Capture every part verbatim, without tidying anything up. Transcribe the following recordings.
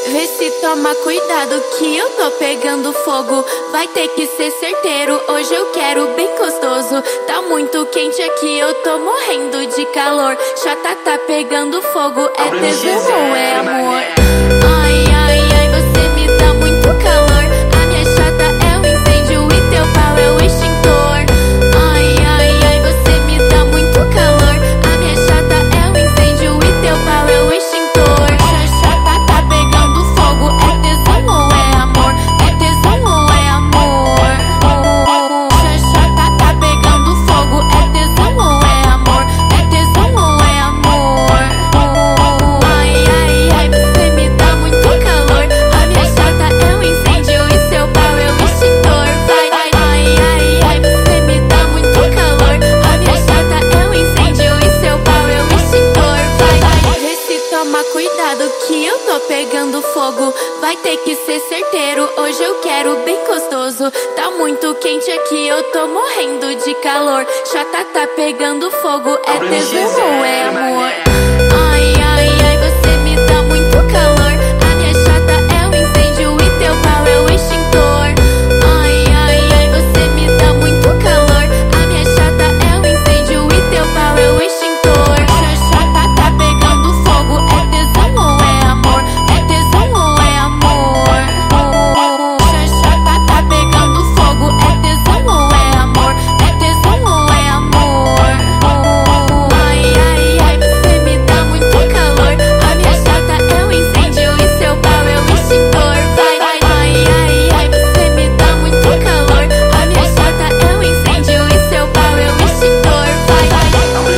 Vê se toma cuidado que eu tô pegando fogo. Vai ter que ser certeiro, hoje eu quero bem gostoso. Tá muito quente aqui, eu tô morrendo de calor. Chata tá pegando fogo, é tesão ou é amor? Ai, ai, ai, você me dá muito calor. A minha chata é o incêndio e teu pau é o extintor. Ai, ai, ai, você me dá muito calor. A minha chata é o incêndio e teu pau é o extintor. Chata tá pegando fogo, é tesão ou é amor? É tesão ou é amor? Chata tá pegando fogo, é tesão ou é amor? É tesão ou é amor? Ai, ai, ai, você me dá muito calor. A minha chata é um incêndio e seu pau é o extintor. Vai, ai, ai, ai, ai, você me dá muito calor. A minha chata é um incêndio e seu pau é o extintor. Vai, vai, vê se toma cuidado que eu tô pegando fogo. Vai ter que ser certeiro, hoje eu quero bem gostoso. Tá muito quente aqui, eu tô morrendo de calor. Chata tá pegando fogo, é tesão ou é amor? Ai, ai, ai, você me dá muito calor. A minha chata é o incêndio e teu pau é o extintor. Ai, ai, ai, você me dá muito calor. A minha chata é o incêndio e teu pau é o extintor. Chata tá pegando fogo, é tesão ou é amor? É tesão ou é amor? Chata tá pegando fogo, é tesão ou é amor? É tesão ou é amor? Ai, ai, ai, você me dá muito calor. A minha chata é um incêndio e seu pau é o extintor. Vai, vai, ai, ai, ai, você me dá muito calor. A minha chata é um incêndio e seu pau é o extintor. Vai, vai.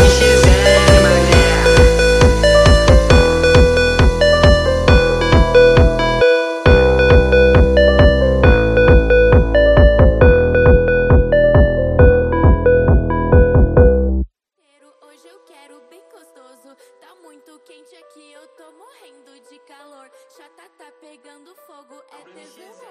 Hoje eu quero bem gostoso. Tá muito quente aqui, eu tô morrendo de calor. Chata tá pegando fogo, é tesão